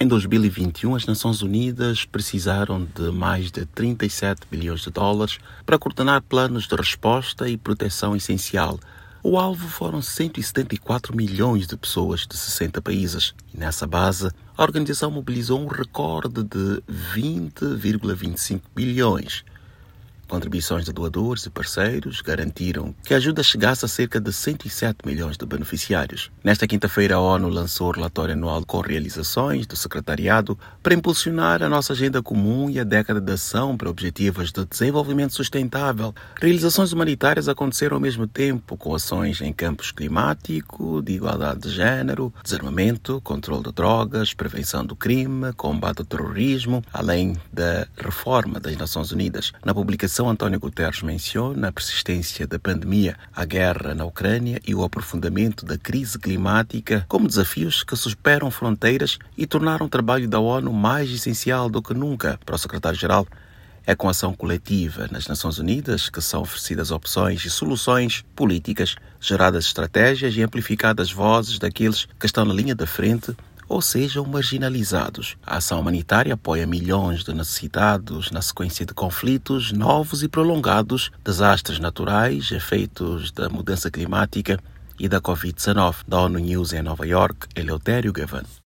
Em 2021, as Nações Unidas precisaram de mais de 37 bilhões de dólares para coordenar planos de resposta e proteção essencial. O alvo foram 174 milhões de pessoas de 60 países. E nessa base, a organização mobilizou um recorde de 20,25 bilhões. Contribuições de doadores e parceiros garantiram que a ajuda chegasse a cerca de 107 milhões de beneficiários. Nesta quinta-feira, a ONU lançou o relatório anual com realizações do secretariado para impulsionar a nossa agenda comum e a década de ação para objetivos de desenvolvimento sustentável. Realizações humanitárias aconteceram ao mesmo tempo, com ações em campos climático, de igualdade de género, desarmamento, controle de drogas, prevenção do crime, combate ao terrorismo, além da reforma das Nações Unidas. Na publicação, António Guterres menciona a persistência da pandemia, a guerra na Ucrânia e o aprofundamento da crise climática como desafios que superam fronteiras e tornaram o trabalho da ONU mais essencial do que nunca. Para o secretário-geral, é com ação coletiva nas Nações Unidas que são oferecidas opções e soluções políticas, geradas estratégias e amplificadas vozes daqueles que estão na linha da frente ou sejam marginalizados. A ação humanitária apoia milhões de necessitados na sequência de conflitos novos e prolongados, desastres naturais, efeitos da mudança climática e da Covid-19. Da ONU News em Nova York, Eleutério Gavan.